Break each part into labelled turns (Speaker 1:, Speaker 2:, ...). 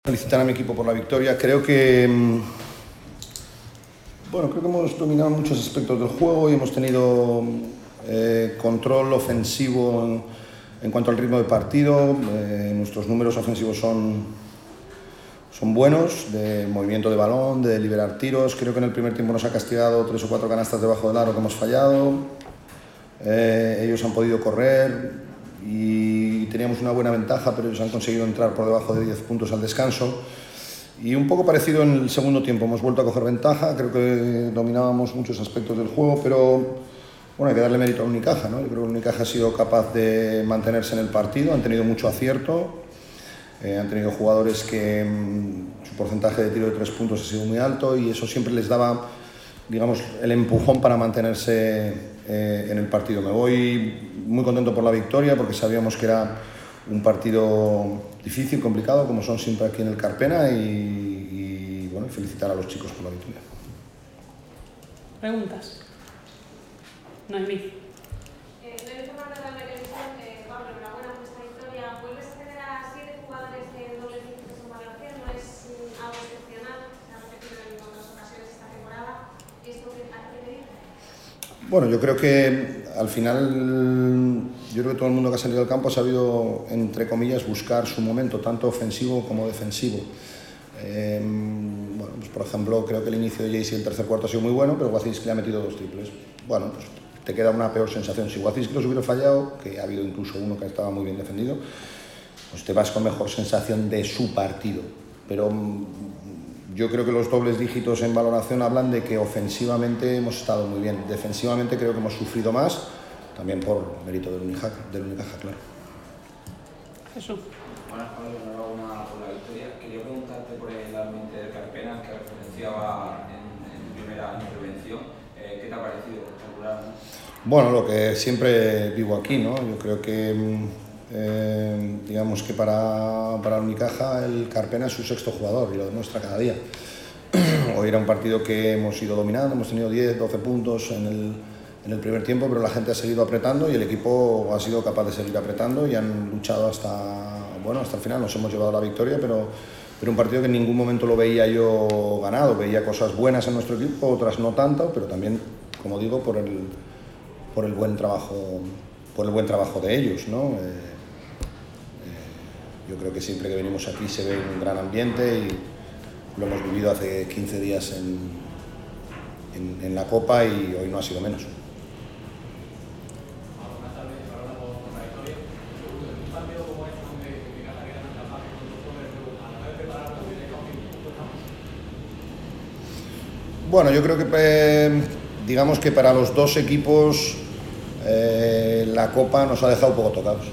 Speaker 1: Felicitar a mi equipo por la victoria. Creo que hemos dominado muchos aspectos del juego y hemos tenido control ofensivo en cuanto al ritmo de partido. Nuestros números ofensivos son buenos, de movimiento de balón, de liberar tiros. Creo que en el primer tiempo nos ha castigado 3 o 4 canastas debajo del aro que hemos fallado. Ellos han podido correr y teníamos una buena ventaja, pero ellos han conseguido entrar por debajo de 10 puntos al descanso. Y un poco parecido en el segundo tiempo, hemos vuelto a coger ventaja. Creo que dominábamos muchos aspectos del juego, pero bueno, hay que darle mérito a Unicaja, ¿no? Yo creo que Unicaja ha sido capaz de mantenerse en el partido, han tenido mucho acierto, han tenido jugadores que su porcentaje de tiro de 3 puntos ha sido muy alto y eso siempre les daba, digamos, el empujón para mantenerse en el partido. Me voy muy contento por la victoria porque sabíamos que era un partido difícil, complicado, como son siempre aquí en el Carpena, y bueno, felicitar a los chicos por la victoria.
Speaker 2: ¿Preguntas? Noemí.
Speaker 3: Pablo, enhorabuena por esta victoria. ¿Vuelves a tener a 7 jugadores de dobles dígitos en valoración? ¿No es algo excepcional? Se ha repetido en otras ocasiones esta temporada. ¿Esto qué te dice?
Speaker 1: Bueno, yo creo que al final, yo creo que todo el mundo que ha salido al campo ha sabido, entre comillas, buscar su momento, tanto ofensivo como defensivo. Bueno, pues por ejemplo, creo que el inicio de Jaycee el tercer cuarto ha sido muy bueno, pero Wacinski le ha metido 2 triples. Bueno, pues te queda una peor sensación. Si Wacinski los hubiera fallado, que ha habido incluso uno que estaba muy bien defendido, pues te vas con mejor sensación de su partido. Pero yo creo que los dobles dígitos en valoración hablan de que ofensivamente hemos estado muy bien. Defensivamente creo que hemos sufrido más, también por mérito del Unicaja, claro.
Speaker 2: Jesús.
Speaker 4: Buenas, Pablo, enhorabuena por la victoria. Quería preguntarte por el ambiente del Carpena, que referenciaba en primera intervención. ¿Qué te ha parecido? Espectacular, ¿no?
Speaker 1: Bueno, lo que siempre vivo aquí, ¿no? Yo creo que, digamos que para Unicaja el Carpena es su 6º jugador y lo demuestra cada día. Hoy era un partido que hemos ido dominando, hemos tenido 10, 12 puntos en el primer tiempo, pero la gente ha seguido apretando y el equipo ha sido capaz de seguir apretando y han luchado hasta el final. Nos hemos llevado la victoria, pero un partido que en ningún momento lo veía yo ganado. Veía cosas buenas en nuestro equipo, otras no tanto, pero también, como digo, por el buen trabajo de ellos, ¿no? Yo creo que siempre que venimos aquí se ve un gran ambiente y lo hemos vivido hace 15 días en la Copa y hoy no ha sido menos. Bueno, yo creo que digamos que para los dos equipos la Copa nos ha dejado un poco tocados.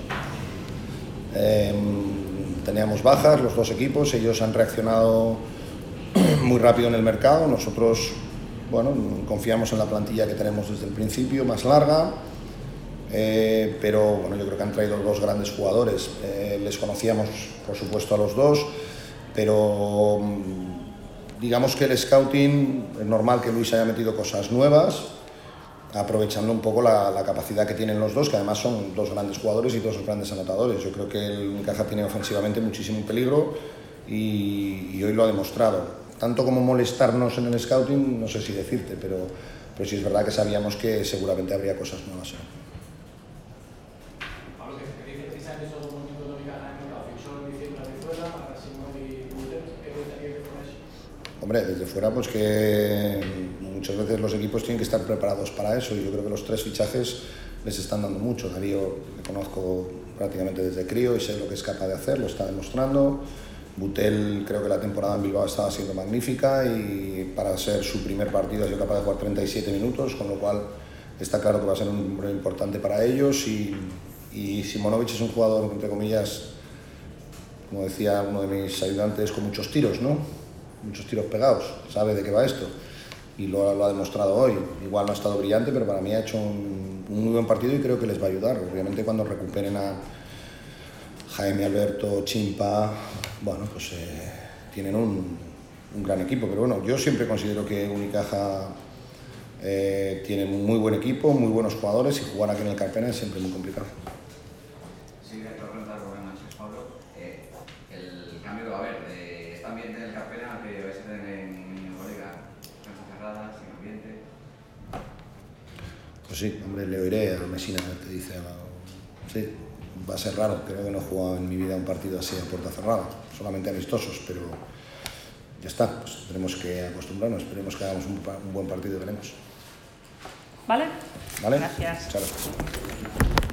Speaker 1: Teníamos bajas los dos equipos, ellos han reaccionado muy rápido en el mercado. Nosotros, bueno, confiamos en la plantilla que tenemos desde el principio, más larga, pero bueno, yo creo que han traído 2 grandes jugadores. Les conocíamos, por supuesto, a los dos, pero digamos que el scouting, es normal que Luis haya metido cosas nuevas, aprovechando un poco la capacidad que tienen los dos, que además son 2 grandes jugadores y 2 grandes anotadores. Yo creo que el Unicaja tiene ofensivamente muchísimo peligro y hoy lo ha demostrado. Tanto como molestarnos en el scouting, no sé si decirte, pero sí es verdad que sabíamos que seguramente habría cosas nuevas.
Speaker 5: Pablo, ¿qué dices precisamente esos 2 movimientos de Unicaja en el mercado? Fixó en diciembre de fuera, para Simón y Butel, ¿qué pensaría que con eso?
Speaker 1: Hombre, desde fuera, pues que muchas veces los equipos tienen que estar preparados para eso y yo creo que los 3 fichajes les están dando mucho. Darío le conozco prácticamente desde crío y sé lo que es capaz de hacer, lo está demostrando. Butel, creo que la temporada en Bilbao estaba siendo magnífica y para ser su primer partido ha sido capaz de jugar 37 minutos, con lo cual está claro que va a ser un número importante para ellos y Simonovic es un jugador, entre comillas, como decía uno de mis ayudantes, con muchos tiros, ¿no? Muchos tiros pegados, sabe de qué va esto y lo ha demostrado hoy. Igual no ha estado brillante, pero para mí ha hecho un muy buen partido y creo que les va a ayudar. Obviamente cuando recuperen a Jaime, Alberto, Chimpa, bueno, pues tienen un gran equipo, pero bueno, yo siempre considero que Unicaja tiene un muy buen equipo, muy buenos jugadores y jugar aquí en el Carpena es siempre muy complicado.
Speaker 4: Sí, te voy a preguntar, Rubén Sánchez, Pablo, el cambio que va a haber de
Speaker 6: Carpena que vais a tener en Euroliga, cancha cerrada, sin ambiente?
Speaker 1: Pues sí, hombre, le oiré a Messina, te dice, sí, va a ser raro, creo que no he jugado en mi vida un partido así a puerta cerrada, solamente amistosos, pero ya está, pues tenemos que acostumbrarnos, esperemos que hagamos un buen partido que tenemos.
Speaker 2: ¿Vale?
Speaker 1: ¿Vale?
Speaker 2: Gracias.
Speaker 1: Muchas gracias.